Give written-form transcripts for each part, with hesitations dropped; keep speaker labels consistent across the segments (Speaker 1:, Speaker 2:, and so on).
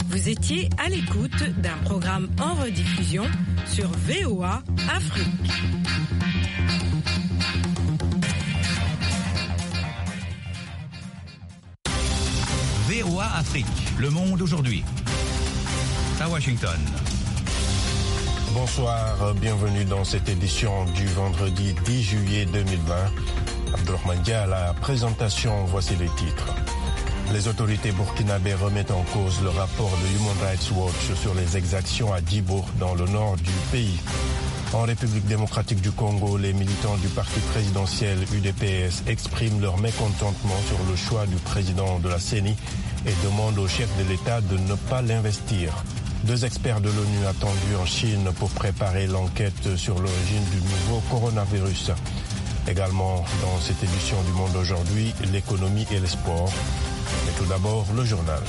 Speaker 1: Vous étiez à l'écoute d'un programme en rediffusion sur VOA Afrique.
Speaker 2: VOA Afrique, le monde aujourd'hui. À Washington.
Speaker 3: Bonsoir, bienvenue dans cette édition du vendredi 10 juillet 2020. Abdourahmane Dia à la présentation, voici les titres. Les autorités burkinabées remettent en cause le rapport de Human Rights Watch sur les exactions à Djibo, dans le nord du pays. En République démocratique du Congo, les militants du parti présidentiel UDPS expriment leur mécontentement sur le choix du président de la CENI et demandent au chef de l'État de ne pas l'investir. 2 experts de l'ONU attendus en Chine pour préparer l'enquête sur l'origine du nouveau coronavirus. Également dans cette édition du Monde aujourd'hui, l'économie et les sports. Mais tout d'abord, le journal.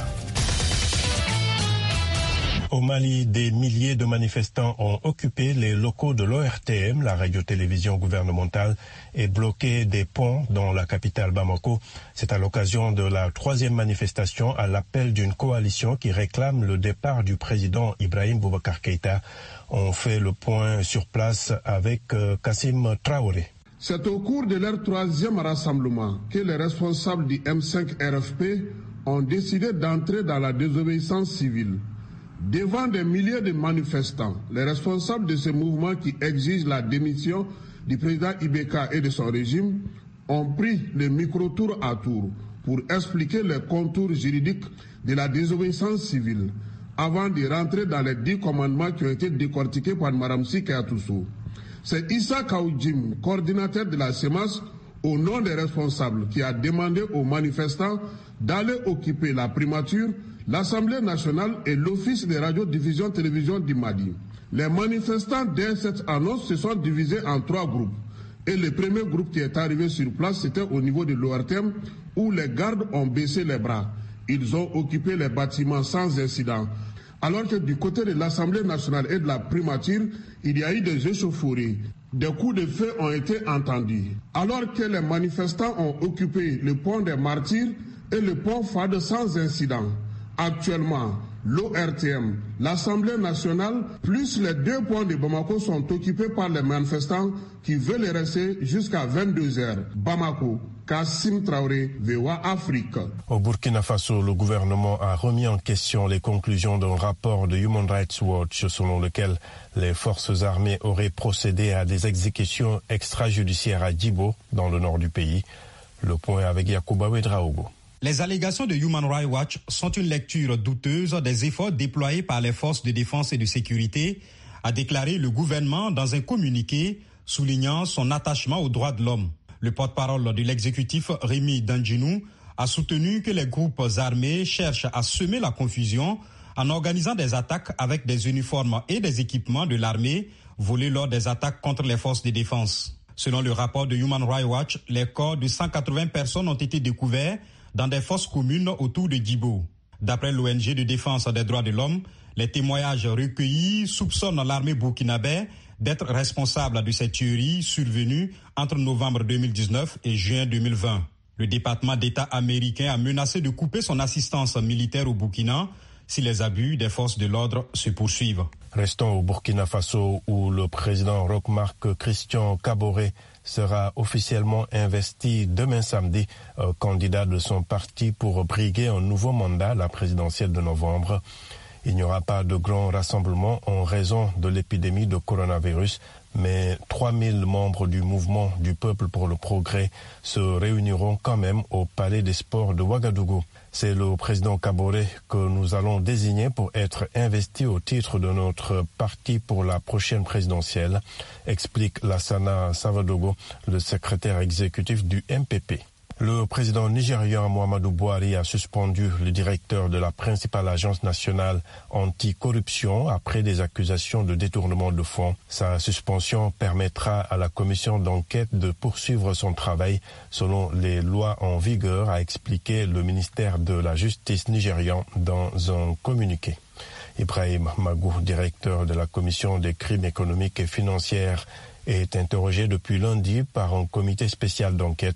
Speaker 3: Au Mali, des milliers de manifestants ont occupé les locaux de l'ORTM, la radio-télévision gouvernementale, et bloqué des ponts dans la capitale Bamako. C'est à l'occasion de la 3e manifestation à l'appel d'une coalition qui réclame le départ du président Ibrahim Boubacar Keïta. On fait le point sur place avec Kassim Traoré.
Speaker 4: C'est au cours de leur 3e rassemblement que les responsables du M5 RFP ont décidé d'entrer dans la désobéissance civile. Devant des milliers de manifestants, les responsables de ce mouvement qui exigent la démission du président Ibeka et de son régime ont pris le micro-tour à tour pour expliquer les contours juridiques de la désobéissance civile avant de rentrer dans les 10 commandements qui ont été décortiqués par Mme Sikayatoussou. C'est Issa Kaoudjim, coordinateur de la CEMAS, au nom des responsables, qui a demandé aux manifestants d'aller occuper la primature, l'Assemblée nationale et l'Office de radio-diffusion-télévision du Mali. Les manifestants, dès cette annonce, se sont divisés en 3 groupes. Et le premier groupe qui est arrivé sur place, c'était au niveau de l'ORTM, où les gardes ont baissé les bras. Ils ont occupé les bâtiments sans incident. Alors que du côté de l'Assemblée nationale et de la primature, il y a eu des échauffourées. Des coups de feu ont été entendus. Alors que les manifestants ont occupé le pont des Martyrs et le pont Fade sans incident. Actuellement, l'ORTM, l'Assemblée nationale, plus les 2 ponts de Bamako sont occupés par les manifestants qui veulent rester jusqu'à 22h. Bamako, Kassim Traoré, VOA Afrique.
Speaker 3: Au Burkina Faso, le gouvernement a remis en question les conclusions d'un rapport de Human Rights Watch selon lequel les forces armées auraient procédé à des exécutions extrajudiciaires à Djibo, dans le nord du pays. Le point avec Yacouba Ouedraogo.
Speaker 5: Les allégations de Human Rights Watch sont une lecture douteuse des efforts déployés par les forces de défense et de sécurité, a déclaré le gouvernement dans un communiqué soulignant son attachement aux droits de l'homme. Le porte-parole de l'exécutif, Rémi Danjinou, a soutenu que les groupes armés cherchent à semer la confusion en organisant des attaques avec des uniformes et des équipements de l'armée volés lors des attaques contre les forces de défense. Selon le rapport de Human Rights Watch, les corps de 180 personnes ont été découverts dans des fosses communes autour de Djibo. D'après l'ONG de défense des droits de l'homme, les témoignages recueillis soupçonnent l'armée burkinabé d'être responsable de ces tueries survenues entre novembre 2019 et juin 2020. Le département d'État américain a menacé de couper son assistance militaire au Burkina si les abus des forces de l'ordre se poursuivent.
Speaker 3: Restons au Burkina Faso où le président Roch-Marc Christian Kaboré sera officiellement investi demain samedi, candidat de son parti pour briguer un nouveau mandat, la présidentielle de novembre. Il n'y aura pas de grand rassemblement en raison de l'épidémie de coronavirus, mais 3000 membres du mouvement du peuple pour le progrès se réuniront quand même au Palais des Sports de Ouagadougou. C'est le président Kaboré que nous allons désigner pour être investi au titre de notre parti pour la prochaine présidentielle, explique Lassana Savadogo, le secrétaire exécutif du MPP. Le président nigérian Muhammadu Buhari a suspendu le directeur de la principale agence nationale anticorruption après des accusations de détournement de fonds. Sa suspension permettra à la commission d'enquête de poursuivre son travail selon les lois en vigueur, a expliqué le ministère de la Justice nigérian dans un communiqué. Ibrahim Magou, directeur de la commission des crimes économiques et financiers, est interrogé depuis lundi par un comité spécial d'enquête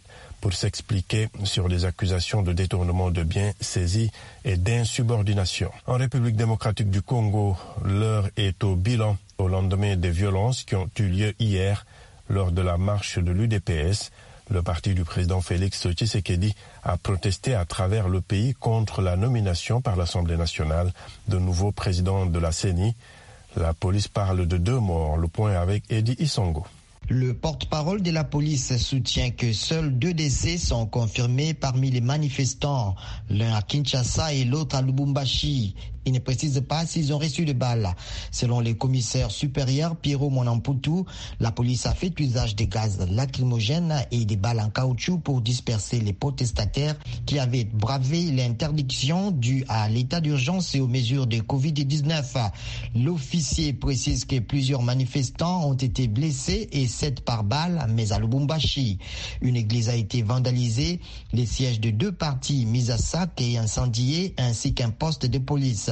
Speaker 3: pour s'expliquer sur les accusations de détournement de biens saisis et d'insubordination. En République démocratique du Congo, l'heure est au bilan au lendemain des violences qui ont eu lieu hier lors de la marche de l'UDPS. Le parti du président Félix Tshisekedi a protesté à travers le pays contre la nomination par l'Assemblée nationale de nouveau président de la CENI. La police parle de 2 morts. Le point avec Eddie Isongo.
Speaker 6: Le porte-parole de la police soutient que seuls 2 décès sont confirmés parmi les manifestants, l'un à Kinshasa et l'autre à Lubumbashi. Il ne précise pas s'ils ont reçu de balles. Selon le commissaire supérieur Pierrot Monamputu, la police a fait usage de gaz lacrymogènes et des balles en caoutchouc pour disperser les protestataires qui avaient bravé l'interdiction due à l'état d'urgence et aux mesures de Covid-19. L'officier précise que plusieurs manifestants ont été blessés et 7 par balle, mais à Lubumbashi. Une église a été vandalisée, les sièges de 2 partis mis à sac et incendiés, ainsi qu'un poste de police.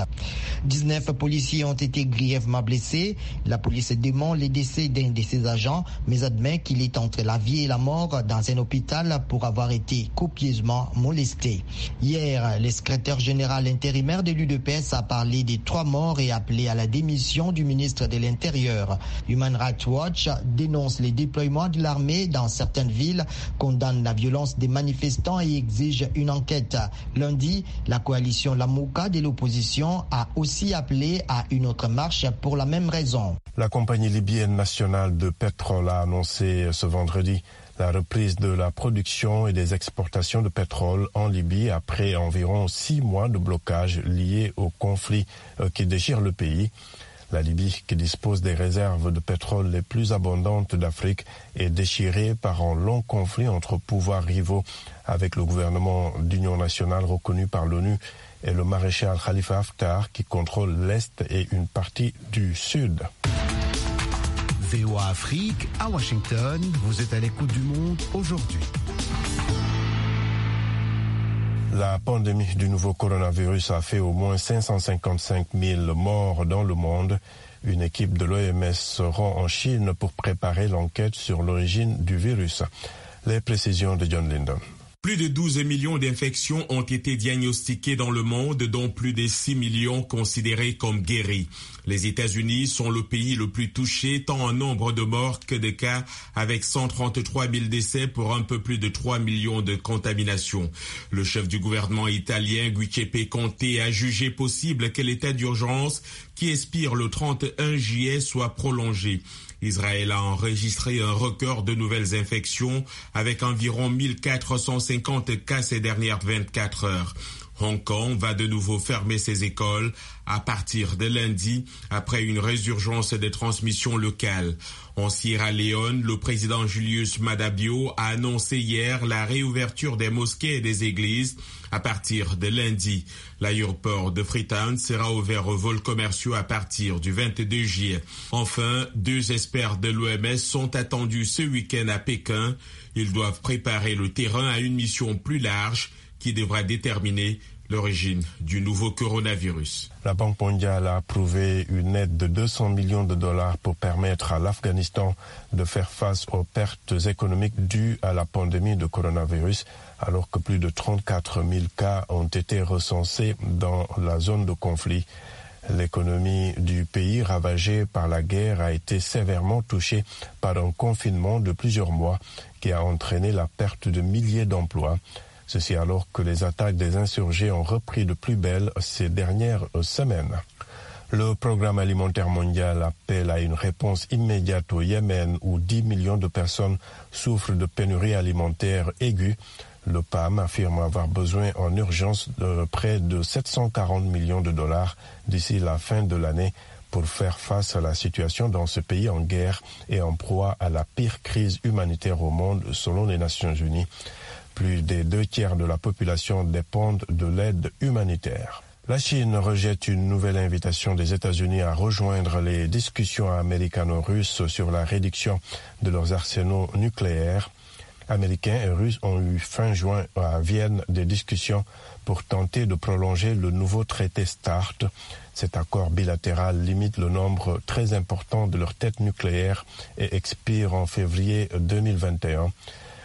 Speaker 6: 19 policiers ont été grièvement blessés. La police dément les décès d'un de ses agents, mais admet qu'il est entre la vie et la mort dans un hôpital pour avoir été copieusement molesté. Hier, le secrétaire général intérimaire de l'UDPS a parlé des 3 morts et appelé à la démission du ministre de l'Intérieur. Human Rights Watch dénonce les déploiements de l'armée dans certaines villes, condamne la violence des manifestants et exige une enquête. Lundi, la coalition Lamouka de l'opposition a aussi appelé à une autre marche pour la même raison.
Speaker 3: La compagnie libyenne nationale de pétrole a annoncé ce vendredi la reprise de la production et des exportations de pétrole en Libye après environ 6 mois de blocage liés au conflit qui déchire le pays. La Libye, qui dispose des réserves de pétrole les plus abondantes d'Afrique, est déchirée par un long conflit entre pouvoirs rivaux avec le gouvernement d'union nationale reconnu par l'ONU et le maréchal Khalifa Haftar qui contrôle l'Est et une partie du Sud.
Speaker 7: VOA Afrique, à Washington, vous êtes à l'écoute du monde aujourd'hui.
Speaker 3: La pandémie du nouveau coronavirus a fait au moins 555 000 morts dans le monde. Une équipe de l'OMS se rend en Chine pour préparer l'enquête sur l'origine du virus. Les précisions de John Linden.
Speaker 8: Plus de 12 millions d'infections ont été diagnostiquées dans le monde, dont plus de 6 millions considérés comme guéris. Les États-Unis sont le pays le plus touché, tant en nombre de morts que de cas, avec 133 000 décès pour un peu plus de 3 millions de contaminations. Le chef du gouvernement italien, Giuseppe Conte, a jugé possible que l'état d'urgence, qui expire le 31 juillet, soit prolongé. Israël a enregistré un record de nouvelles infections avec environ 1450 cas ces dernières 24 heures. Hong Kong va de nouveau fermer ses écoles à partir de lundi après une résurgence des transmissions locales. En Sierra Leone, le président Julius Maada Bio a annoncé hier la réouverture des mosquées et des églises à partir de lundi. L'aéroport de Freetown sera ouvert aux vols commerciaux à partir du 22 juillet. Enfin, 2 experts de l'OMS sont attendus ce week-end à Pékin. Ils doivent préparer le terrain à une mission plus large qui devra déterminer l'origine du nouveau coronavirus.
Speaker 3: La Banque mondiale a approuvé une aide de 200 millions de dollars pour permettre à l'Afghanistan de faire face aux pertes économiques dues à la pandémie de coronavirus, alors que plus de 34 000 cas ont été recensés dans la zone de conflit. L'économie du pays ravagée par la guerre a été sévèrement touchée par un confinement de plusieurs mois qui a entraîné la perte de milliers d'emplois. Ceci alors que les attaques des insurgés ont repris de plus belle ces dernières semaines. Le programme alimentaire mondial appelle à une réponse immédiate au Yémen où 10 millions de personnes souffrent de pénurie alimentaire aiguë. Le PAM affirme avoir besoin en urgence de près de 740 millions de dollars d'ici la fin de l'année pour faire face à la situation dans ce pays en guerre et en proie à la pire crise humanitaire au monde selon les Nations Unies. Plus des 2/3 de la population dépendent de l'aide humanitaire. La Chine rejette une nouvelle invitation des États-Unis à rejoindre les discussions américano-russes sur la réduction de leurs arsenaux nucléaires. Américains et Russes ont eu fin juin à Vienne des discussions pour tenter de prolonger le nouveau traité START. Cet accord bilatéral limite le nombre très important de leurs têtes nucléaires et expire en février 2021.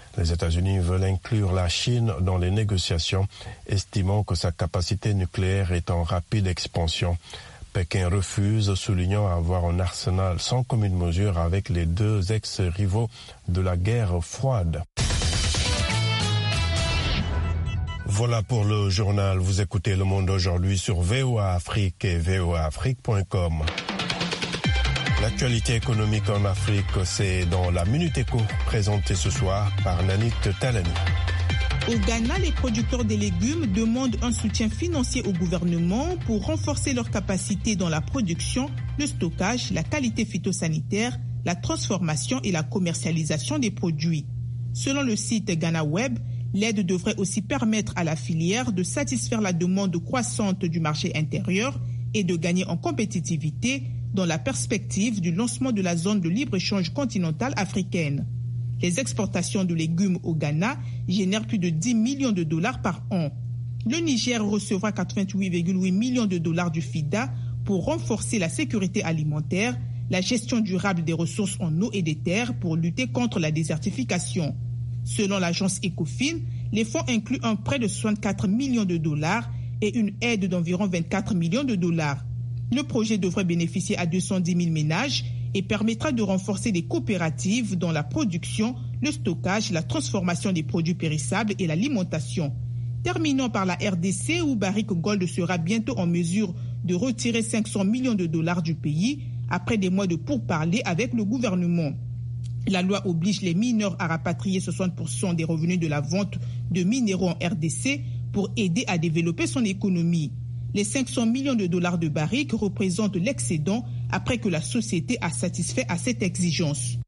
Speaker 3: Les États-Unis veulent inclure la Chine dans les négociations, estimant que sa capacité nucléaire est en rapide expansion. Pékin refuse, soulignant avoir un arsenal sans commune mesure avec les deux ex-rivaux de la guerre froide. Voilà pour le journal. Vous écoutez Le Monde aujourd'hui sur VOA Afrique et voaafrique.com. L'actualité économique en Afrique, c'est dans la Minute Éco, présentée ce soir par Nanit Talani.
Speaker 9: Au Ghana, les producteurs de légumes demandent un soutien financier au gouvernement pour renforcer leur capacité dans la production, le stockage, la qualité phytosanitaire, la transformation et la commercialisation des produits. Selon le site Ghana Web, l'aide devrait aussi permettre à la filière de satisfaire la demande croissante du marché intérieur et de gagner en compétitivité dans la perspective du lancement de la zone de libre-échange continentale africaine. Les exportations de légumes au Ghana génèrent plus de 10 millions de dollars par an. Le Niger recevra 88,8 millions de dollars du FIDA pour renforcer la sécurité alimentaire, la gestion durable des ressources en eau et des terres pour lutter contre la désertification. Selon l'agence Ecofin, les fonds incluent un prêt de 64 millions de dollars et une aide d'environ 24 millions de dollars. Le projet devrait bénéficier à 210 000 ménages et permettra de renforcer les coopératives dans la production, le stockage, la transformation des produits périssables et l'alimentation. Terminons par la RDC où Barrick Gold sera bientôt en mesure de retirer 500 millions de dollars du pays après des mois de pourparlers avec le gouvernement. La loi oblige les mineurs à rapatrier 60% des revenus de la vente de minéraux en RDC pour aider à développer son économie. Les 500 millions de dollars de Barrick représentent l'excédent après que la société a satisfait à cette exigence.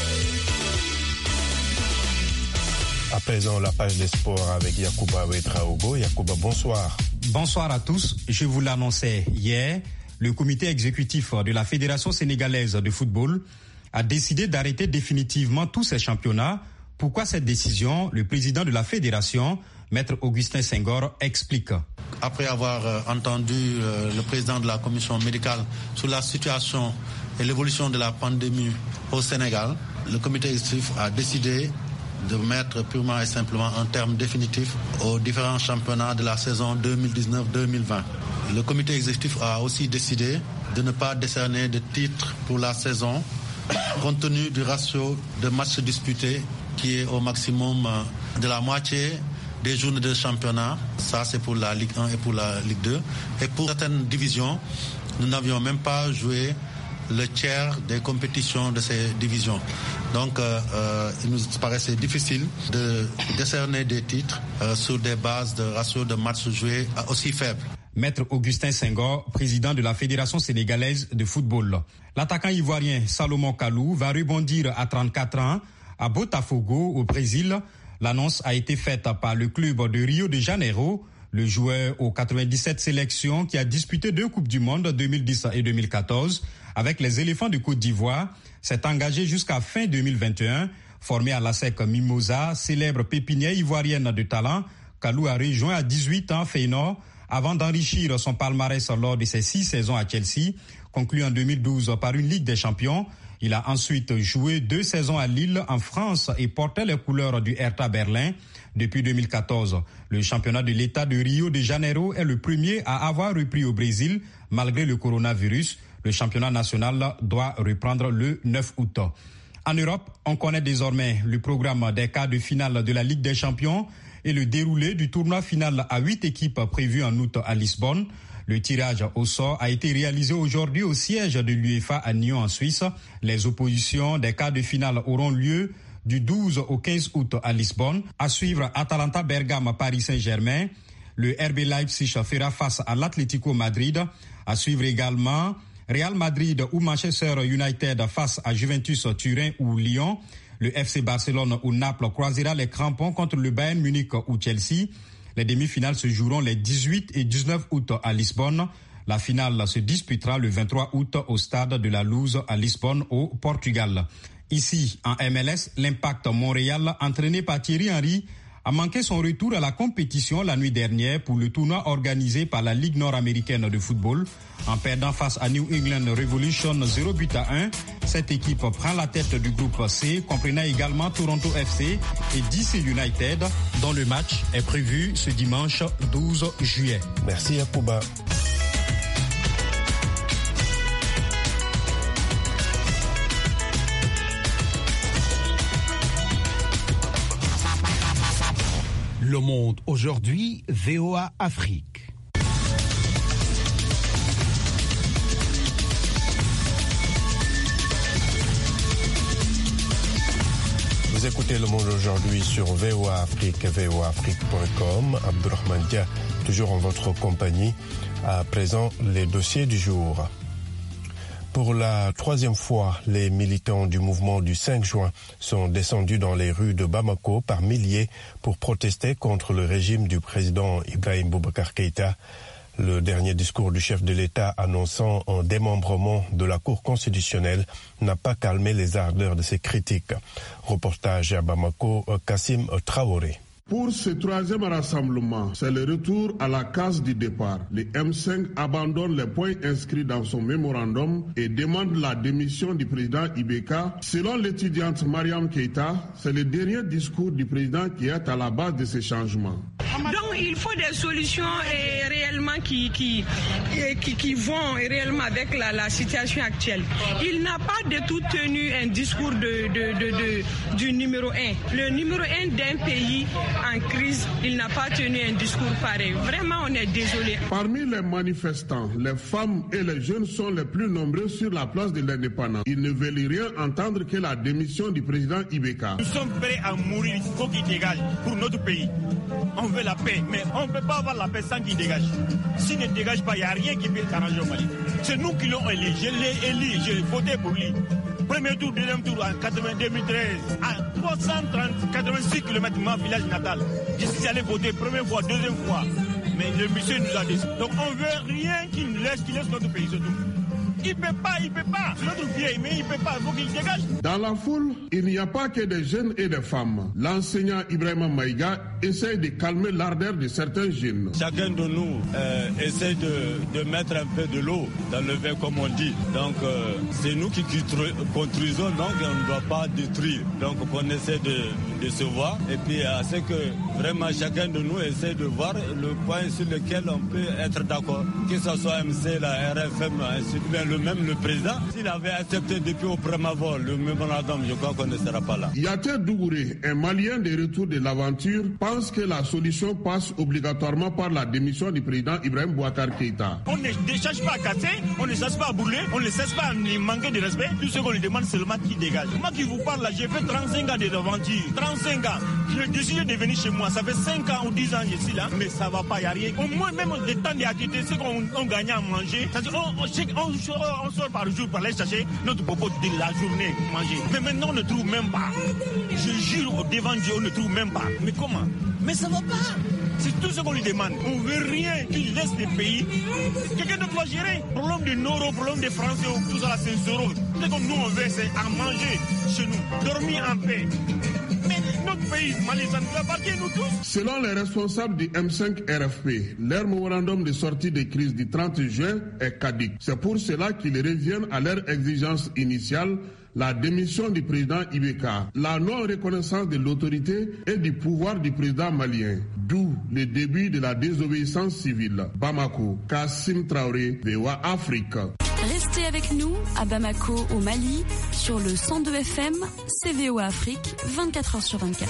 Speaker 3: À présent, la page des sports avec Yacouba Ouedraogo. Yacouba, bonsoir.
Speaker 5: Bonsoir à tous. Je vous l'annonçais hier, le comité exécutif de la Fédération sénégalaise de football a décidé d'arrêter définitivement tous ces championnats. Pourquoi cette décision? Le président de la fédération, Maître Augustin Senghor, explique.
Speaker 10: Après avoir entendu le président de la commission médicale sur la situation et l'évolution de la pandémie au Sénégal, le comité exécutif a décidé de mettre purement et simplement un terme définitif aux différents championnats de la saison 2019-2020. Le comité exécutif a aussi décidé de ne pas décerner de titres pour la saison compte tenu du ratio de matchs disputés qui est au maximum de la moitié des journées de championnat. Ça, c'est pour la Ligue 1 et pour la Ligue 2. Et pour certaines divisions, nous n'avions même pas joué le tiers des compétitions de ces divisions. Donc, il nous paraissait difficile de décerner des titres sur des bases de ratio de matchs joués aussi faibles.
Speaker 5: Maître Augustin Senghor, président de la Fédération sénégalaise de football. L'attaquant ivoirien Salomon Kalou va rebondir à 34 ans à Botafogo, au Brésil. L'annonce a été faite par le club de Rio de Janeiro. Le joueur aux 97 sélections qui a disputé 2 Coupes du Monde 2010 et 2014 avec les éléphants de Côte d'Ivoire s'est engagé jusqu'à fin 2021. Formé à l'ASEC Mimosa, célèbre pépinière ivoirienne de talent, Kalou a rejoint à 18 ans Feyenoord avant d'enrichir son palmarès lors de ses 6 saisons à Chelsea, conclu en 2012 par une Ligue des Champions. Il a ensuite joué 2 saisons à Lille en France et portait les couleurs du Hertha Berlin. Depuis 2014, le championnat de l'État de Rio de Janeiro est le premier à avoir repris au Brésil malgré le coronavirus. Le championnat national doit reprendre le 9 août. En Europe, on connaît désormais le programme des quarts de finale de la Ligue des Champions et le déroulé du tournoi final à 8 équipes prévues en août à Lisbonne. Le tirage au sort a été réalisé aujourd'hui au siège de l'UEFA à Nyon en Suisse. Les oppositions des quarts de finale auront lieu du 12 au 15 août à Lisbonne. À suivre Atalanta Bergame Paris Saint-Germain. Le RB Leipzig fera face à l'Atlético Madrid. À suivre également Real Madrid ou Manchester United face à Juventus Turin ou Lyon. Le FC Barcelone ou Naples croisera les crampons contre le Bayern Munich ou Chelsea. Les demi-finales se joueront les 18 et 19 août à Lisbonne. La finale se disputera le 23 août au stade de la Luz à Lisbonne au Portugal. Ici, en MLS, l'Impact Montréal, entraîné par Thierry Henry, a manqué son retour à la compétition la nuit dernière pour le tournoi organisé par la Ligue nord-américaine de football. En perdant face à New England Revolution 0-1, cette équipe prend la tête du groupe C, comprenant également Toronto FC et DC United, dont le match est prévu ce dimanche 12 juillet.
Speaker 3: Merci Yacouba.
Speaker 7: Le Monde aujourd'hui, VOA Afrique.
Speaker 3: Vous écoutez Le Monde aujourd'hui sur VOA Afrique, voaafrique.com. Abdourahmane Dia, toujours en votre compagnie. À présent, les dossiers du jour. Pour la troisième fois, les militants du mouvement du 5 juin sont descendus dans les rues de Bamako par milliers pour protester contre le régime du président Ibrahim Boubacar Keïta. Le dernier discours du chef de l'État annonçant un démembrement de la Cour constitutionnelle n'a pas calmé les ardeurs de ses critiques. Reportage à Bamako, Kassim Traoré.
Speaker 4: Pour ce troisième rassemblement, c'est le retour à la case du départ. Le M5 abandonne les points inscrits dans son mémorandum et demande la démission du président Ibeka. Selon l'étudiante Mariam Keïta, c'est le dernier discours du président qui est à la base de ces changements.
Speaker 11: Donc il faut des solutions réellement qui vont réellement avec la situation actuelle. Il n'a pas du tout tenu un discours du numéro 1. Le numéro 1 d'un pays en crise, il n'a pas tenu un discours pareil. Vraiment, on est désolé.
Speaker 4: Parmi les manifestants, les femmes et les jeunes sont les plus nombreux sur la place de l'Indépendance. Ils ne veulent rien entendre que la démission du président Ibeka.
Speaker 12: Nous sommes prêts à mourir, il faut qu'il dégage pour notre pays. On veut la paix, mais on ne peut pas avoir la paix sans qu'il dégage. S'il ne dégage pas, il n'y a rien qui peut s'arranger au Mali. C'est nous qui l'avons élu. Je l'ai élu, j'ai voté pour lui. Premier tour, deuxième tour en 2013, à 386 km de mon village natal. Je suis allé voter première fois, deuxième fois. Mais le monsieur nous a dit. Donc on ne veut rien qu'il laisse notre pays, c'est tout. Il ne peut pas. C'est notre vieille, mais il ne peut pas. Il faut qu'il dégage.
Speaker 4: Dans la foule, il n'y a pas que des jeunes et des femmes. L'enseignant Ibrahima Maïga essaye de calmer l'ardeur de certains jeunes.
Speaker 12: Chacun de nous essaie de mettre un peu de l'eau dans le vin, comme on dit. Donc, c'est nous qui construisons, donc on ne doit pas détruire. Donc, on essaie de se voir. Et puis, c'est que vraiment chacun de nous essaie de voir le point sur lequel on peut être d'accord. Que ce soit MC, la RFM, ainsi de suite. Le président, s'il avait accepté depuis au premier vol le mémorandum, je crois qu'on ne sera pas là.
Speaker 4: Yaté Dougouré, un Malien de retour de l'aventure, pense que la solution passe obligatoirement par la démission du président Ibrahim Boubacar Keïta.
Speaker 12: On ne cherche pas à casser, on ne cherche pas à brûler, on ne cherche pas à manquer de respect. Tout ce qu'on lui demande, c'est le match qui dégage. Moi qui vous parle là, j'ai fait 35 ans de l'aventure. 35 ans. J'ai décidé de venir chez moi. Ça fait 5 ans ou 10 ans que je suis là, mais ça ne va pas, il n'y a rien. Au moins, même le temps d'activité, ce qu'on gagne à manger, on sort par jour pour aller chercher notre propos de la journée manger. Mais maintenant, on ne trouve même pas. Je jure devant Dieu, on ne trouve même pas. Mais comment? Mais ça ne va pas. C'est tout ce qu'on lui demande. On ne veut rien qu'il laisse les pays. Quelqu'un d'autre va gérer. Problème de Noro, problème des Français, tout ça là, c'est zéro. Ce que nous, on veut, c'est à manger chez nous, dormir en paix. Mais notre pays, Mali, ça nous appartient, nous tous.
Speaker 4: Selon les responsables du M5 RFP, leur mémorandum de sortie de crise du 30 juin est caduc. C'est pour cela qu'ils reviennent à leur exigence initiale, la démission du président Ibeka, la non-reconnaissance de l'autorité et du pouvoir du président malien, d'où le début de la désobéissance civile. Bamako, Kassim Traoré, VOA Afrique.
Speaker 13: Restez avec nous à Bamako, au Mali, sur le 102 FM, c'est VOA Afrique, 24h sur 24.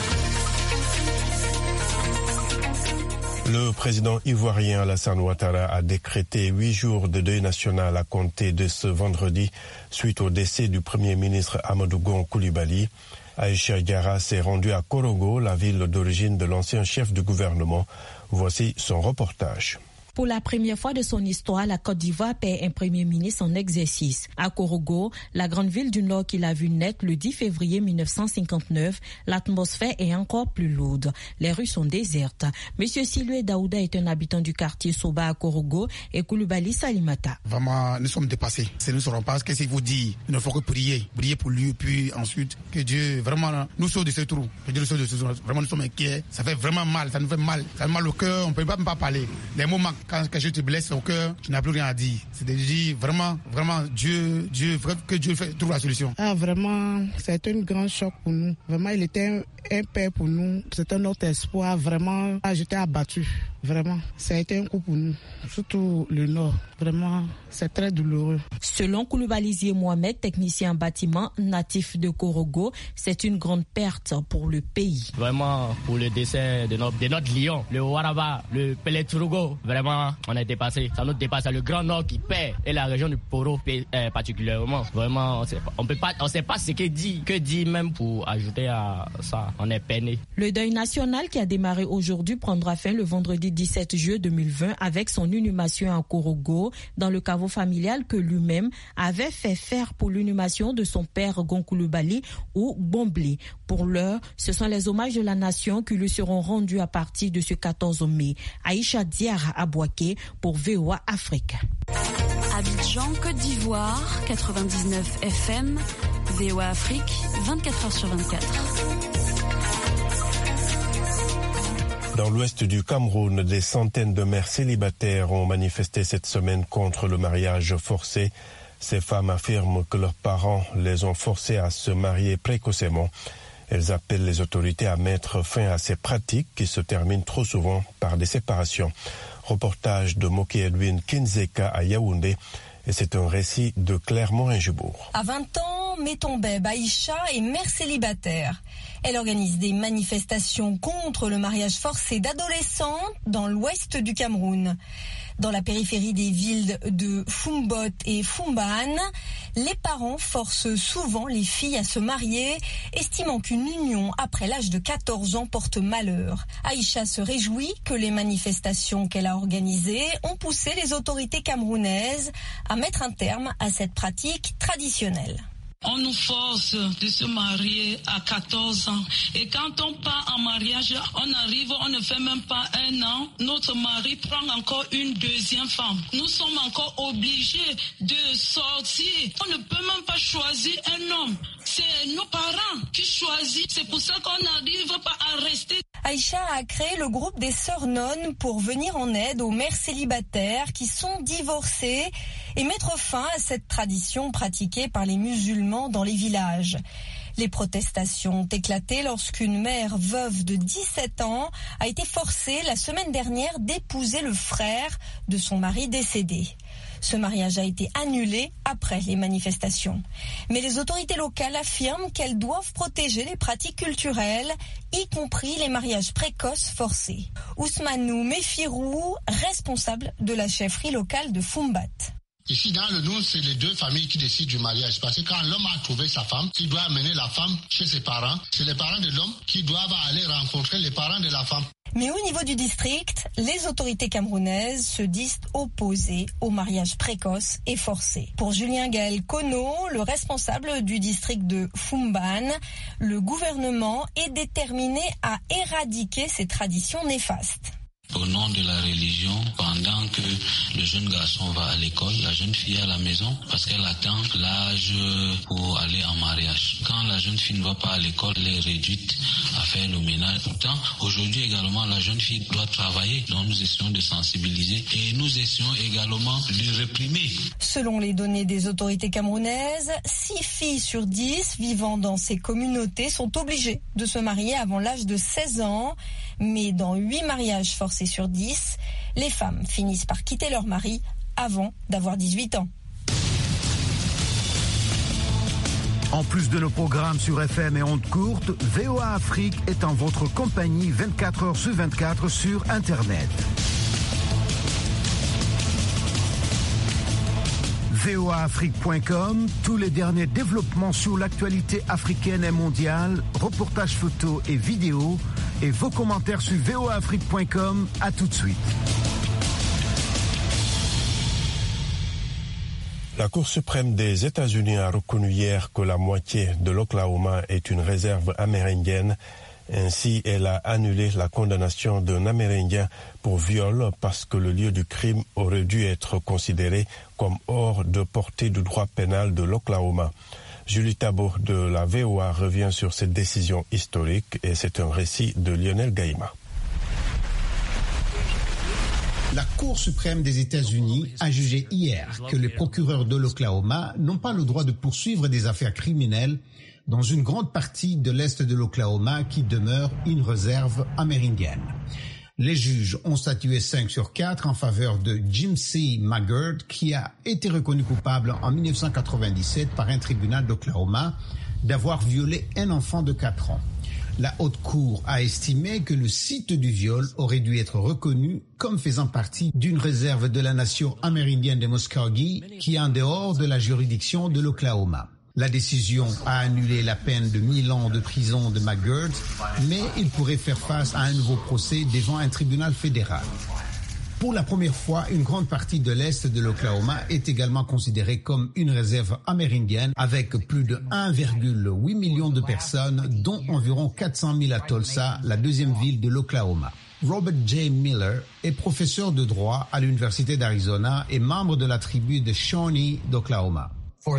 Speaker 3: Le président ivoirien Alassane Ouattara a décrété 8 jours de deuil national à compter de ce vendredi suite au décès du premier ministre Amadou Gon Coulibaly. Aïcha Diarra s'est rendue à Korogo, la ville d'origine de l'ancien chef du gouvernement. Voici son reportage.
Speaker 14: Pour la première fois de son histoire, la Côte d'Ivoire perd un premier ministre en exercice. À Korogo, la grande ville du Nord qu'il a vu naître le 10 février 1959, l'atmosphère est encore plus lourde. Les rues sont désertes. Monsieur Silue Daouda est un habitant du quartier Soba à Korogo et Koulibaly Salimata.
Speaker 15: Vraiment, nous sommes dépassés. Si nous ne saurons pas, qu'est-ce qu'il vous dit? Il ne faut que prier pour lui, puis ensuite que Dieu vraiment nous sauve de ce trou. Que Dieu nous sauve de ce trou. Vraiment, nous sommes inquiets. Ça fait vraiment mal, ça nous fait mal. Ça fait mal au cœur, on ne peut même pas parler. Les mots manquent. Quand je te blesse au cœur, tu n'as plus rien à dire. C'est de dire vraiment, Dieu, que Dieu trouve la solution.
Speaker 16: Vraiment, c'est un grand choc pour nous. Vraiment, il était un père pour nous. C'était notre espoir. Vraiment, j'étais abattu. Vraiment, ça a été un coup pour nous, surtout le Nord. Vraiment, c'est très douloureux.
Speaker 14: Selon Koulibaly Mohamed, technicien en bâtiment natif de Korogo, c'est une grande perte pour le pays.
Speaker 17: Vraiment, pour le décès de notre lion, le Waraba, le Peletrugo, vraiment, on est dépassé. Ça nous dépasse, le Grand Nord qui perd et la région du Poro particulièrement. Vraiment, on sait pas ce que dit même pour ajouter à ça. On est peiné.
Speaker 14: Le deuil national qui a démarré aujourd'hui prendra fin le vendredi 17 juillet 2020 avec son inhumation à Korogo dans le caveau familial que lui-même avait fait faire pour l'inhumation de son père Gonkoulibaly ou Bomblé. Pour l'heure, ce sont les hommages de la nation qui lui seront rendus à partir de ce 14 mai. Aïcha Diarra Abouaké pour VOA Afrique.
Speaker 13: Abidjan, Côte d'Ivoire, 99 FM, VOA Afrique, 24h sur 24.
Speaker 3: Dans l'ouest du Cameroun, des centaines de mères célibataires ont manifesté cette semaine contre le mariage forcé. Ces femmes affirment que leurs parents les ont forcées à se marier précocement. Elles appellent les autorités à mettre fin à ces pratiques qui se terminent trop souvent par des séparations. Reportage de Moki Edwin Kinzeka à Yaoundé. Et c'est un récit de Clermont-Injubourg.
Speaker 18: À 20 ans, Metombeb Aïcha est mère célibataire. Elle organise des manifestations contre le mariage forcé d'adolescents dans l'ouest du Cameroun. Dans la périphérie des villes de Fumbot et Fumbane, les parents forcent souvent les filles à se marier, estimant qu'une union après l'âge de 14 ans porte malheur. Aïcha se réjouit que les manifestations qu'elle a organisées ont poussé les autorités camerounaises à mettre un terme à cette pratique traditionnelle.
Speaker 19: On nous force de se marier à 14 ans. Et quand on part en mariage, on arrive, on ne fait même pas un an. Notre mari prend encore une deuxième femme. Nous sommes encore obligés de sortir. On ne peut même pas choisir un homme. C'est nos parents qui choisissent. C'est pour ça qu'on n'arrive pas à rester.
Speaker 18: Aïcha a créé le groupe des Sœurs Nonnes pour venir en aide aux mères célibataires qui sont divorcées et mettre fin à cette tradition pratiquée par les musulmans dans les villages. Les protestations ont éclaté lorsqu'une mère veuve de 17 ans a été forcée la semaine dernière d'épouser le frère de son mari décédé. Ce mariage a été annulé après les manifestations. Mais les autorités locales affirment qu'elles doivent protéger les pratiques culturelles, y compris les mariages précoces forcés. Ousmanou Mefirou, responsable de la chefferie locale de Fumbat.
Speaker 20: Ici, dans le Nord, c'est les deux familles qui décident du mariage. Parce que quand l'homme a trouvé sa femme, il doit amener la femme chez ses parents. C'est les parents de l'homme qui doivent aller rencontrer les parents de la femme.
Speaker 18: Mais au niveau du district, les autorités camerounaises se disent opposées au mariage précoce et forcé. Pour Julien Gaël Kono, le responsable du district de Fumbane, le gouvernement est déterminé à éradiquer ces traditions néfastes.
Speaker 19: Au nom de la religion, pendant que le jeune garçon va à l'école, la jeune fille est à la maison parce qu'elle attend l'âge pour aller en mariage. Quand la jeune fille ne va pas à l'école, elle est réduite à faire le ménage. Pourtant, aujourd'hui également, la jeune fille doit travailler. Donc nous essayons de sensibiliser et nous essayons également de réprimer.
Speaker 18: Selon les données des autorités camerounaises, 6 filles sur 10 vivant dans ces communautés sont obligées de se marier avant l'âge de 16 ans. Mais dans 8 mariages forcés sur 10, les femmes finissent par quitter leur mari avant d'avoir 18 ans.
Speaker 7: En plus de nos programmes sur FM et ondes courtes, VOA Afrique est en votre compagnie 24 heures sur 24 sur Internet. voaafrique.com, tous les derniers développements sur l'actualité africaine et mondiale, reportages photos et vidéos, et vos commentaires sur voaafrique.com. À tout de suite.
Speaker 3: La Cour suprême des États-Unis a reconnu hier que la moitié de l'Oklahoma est une réserve amérindienne. Ainsi, elle a annulé la condamnation d'un Amérindien pour viol parce que le lieu du crime aurait dû être considéré comme hors de portée du droit pénal de l'Oklahoma. Julie Tabo de la VOA revient sur cette décision historique et c'est un récit de Lionel Gaïma.
Speaker 21: La Cour suprême des États-Unis a jugé hier que les procureurs de l'Oklahoma n'ont pas le droit de poursuivre des affaires criminelles dans une grande partie de l'est de l'Oklahoma qui demeure une réserve amérindienne. Les juges ont statué 5/4 en faveur de Jim C. Maggard, qui a été reconnu coupable en 1997 par un tribunal d'Oklahoma d'avoir violé un enfant de 4 ans. La Haute Cour a estimé que le site du viol aurait dû être reconnu comme faisant partie d'une réserve de la nation amérindienne de Muskogee qui est en dehors de la juridiction de l'Oklahoma. La décision a annulé la peine de 1000 ans de prison de Maggard, mais il pourrait faire face à un nouveau procès devant un tribunal fédéral. Pour la première fois, une grande partie de l'Est de l'Oklahoma est également considérée comme une réserve amérindienne avec plus de 1,8 million de personnes, dont environ 400 000 à Tulsa, la deuxième ville de l'Oklahoma. Robert J. Miller est professeur de droit à l'Université d'Arizona et membre de la tribu de Shawnee d'Oklahoma.
Speaker 8: Au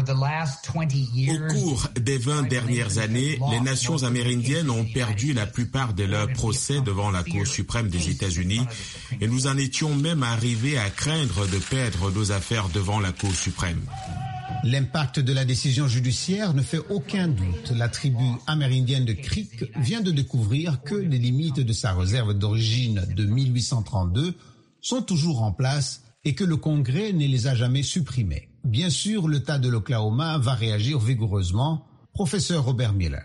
Speaker 8: cours des 20 dernières années, les nations amérindiennes ont perdu la plupart de leurs procès devant la Cour suprême des États-Unis et nous en étions même arrivés à craindre de perdre nos affaires devant la Cour suprême.
Speaker 21: L'impact de la décision judiciaire ne fait aucun doute. La tribu amérindienne de Creek vient de découvrir que les limites de sa réserve d'origine de 1832 sont toujours en place et que le Congrès ne les a jamais supprimées. Bien sûr, l'État de l'Oklahoma va réagir vigoureusement. Professeur Robert Miller.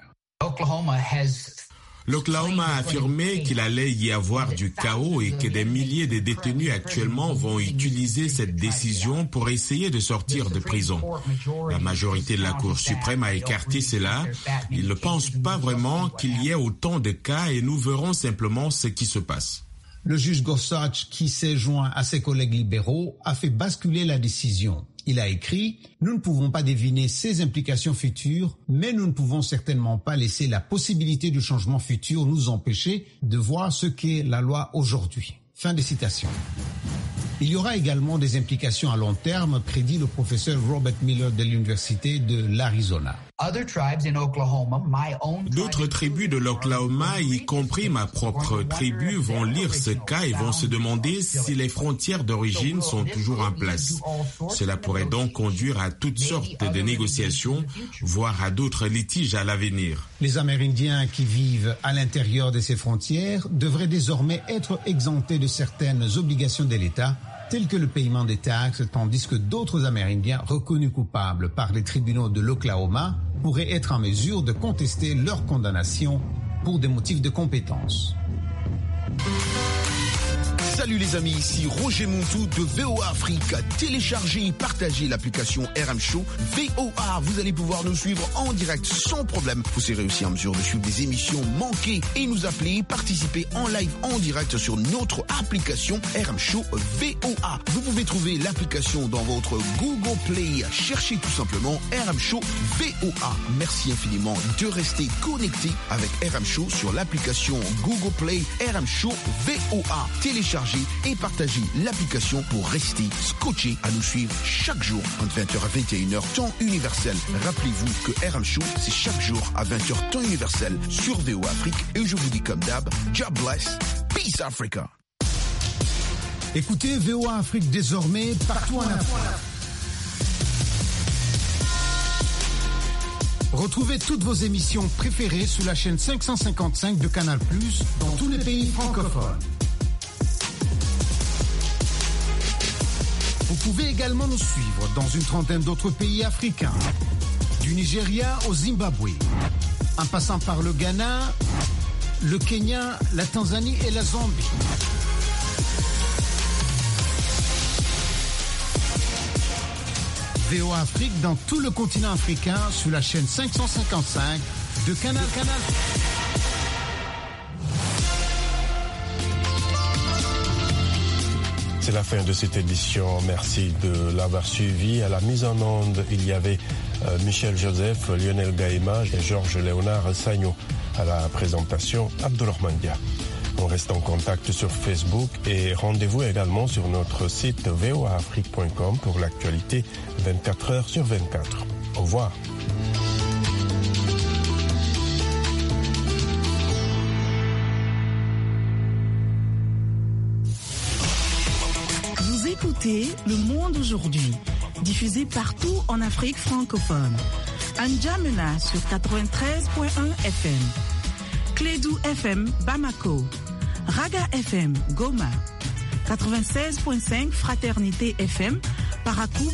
Speaker 8: L'Oklahoma a affirmé qu'il allait y avoir du chaos et que des milliers de détenus actuellement vont utiliser cette décision pour essayer de sortir de prison. La majorité de la Cour suprême a écarté cela. Ils ne pensent pas vraiment qu'il y ait autant de cas et nous verrons simplement ce qui se passe.
Speaker 21: Le juge Gorsuch, qui s'est joint à ses collègues libéraux, a fait basculer la décision. Il a écrit « Nous ne pouvons pas deviner ses implications futures, mais nous ne pouvons certainement pas laisser la possibilité du changement futur nous empêcher de voir ce qu'est la loi aujourd'hui. » Fin de citation. Il y aura également des implications à long terme, prédit le professeur Robert Miller de l'Université de l'Arizona.
Speaker 8: D'autres tribus de l'Oklahoma, y compris ma propre tribu, vont lire ce cas et vont se demander si les frontières d'origine sont toujours en place. Cela pourrait donc conduire à toutes sortes de négociations, voire à d'autres litiges à l'avenir.
Speaker 21: Les Amérindiens qui vivent à l'intérieur de ces frontières devraient désormais être exemptés de certaines obligations de l'État, telles que le paiement des taxes, tandis que d'autres Amérindiens reconnus coupables par les tribunaux de l'Oklahoma pourraient être en mesure de contester leur condamnation pour des motifs de compétence.
Speaker 22: Salut les amis, ici Roger Montou de VOA Afrique. Téléchargez et partagez l'application RM Show VOA. Vous allez pouvoir nous suivre en direct sans problème. Vous serez aussi en mesure de suivre des émissions manquées et nous appeler, participer en live en direct sur notre application RM Show VOA. Vous pouvez trouver l'application dans votre Google Play. Cherchez tout simplement RM Show VOA. Merci infiniment de rester connecté avec RM Show sur l'application Google Play RM Show VOA. Téléchargez et partagez l'application pour rester scotché à nous suivre chaque jour entre 20h à 21h temps universel. Rappelez-vous que RM Show, c'est chaque jour à 20h temps universel sur VOA Afrique. Et je vous dis comme d'hab, God bless, peace Africa.
Speaker 21: Écoutez VOA Afrique désormais partout en Afrique. Retrouvez toutes vos émissions préférées sur la chaîne 555 de Canal+, dans tous les pays francophones. Vous pouvez également nous suivre dans une trentaine d'autres pays africains, du Nigeria au Zimbabwe, en passant par le Ghana, le Kenya, la Tanzanie et la Zambie. VOA Afrique dans tout le continent africain sur la chaîne 555 de Canal.
Speaker 3: C'est la fin de cette édition. Merci de l'avoir suivi. À la mise en onde, il y avait Michel Joseph, Lionel Gaïma et Georges Léonard Sagno. À la présentation, Abdourahmane Dia. On reste en contact sur Facebook et rendez-vous également sur notre site voaafrique.com pour l'actualité 24 heures sur 24. Au revoir.
Speaker 1: Vous écoutez Le Monde aujourd'hui, diffusé partout en Afrique francophone. N'Djamena sur 93.1 FM. Clédou FM Bamako. Raga FM Goma. 96.5 Fraternité FM Parakou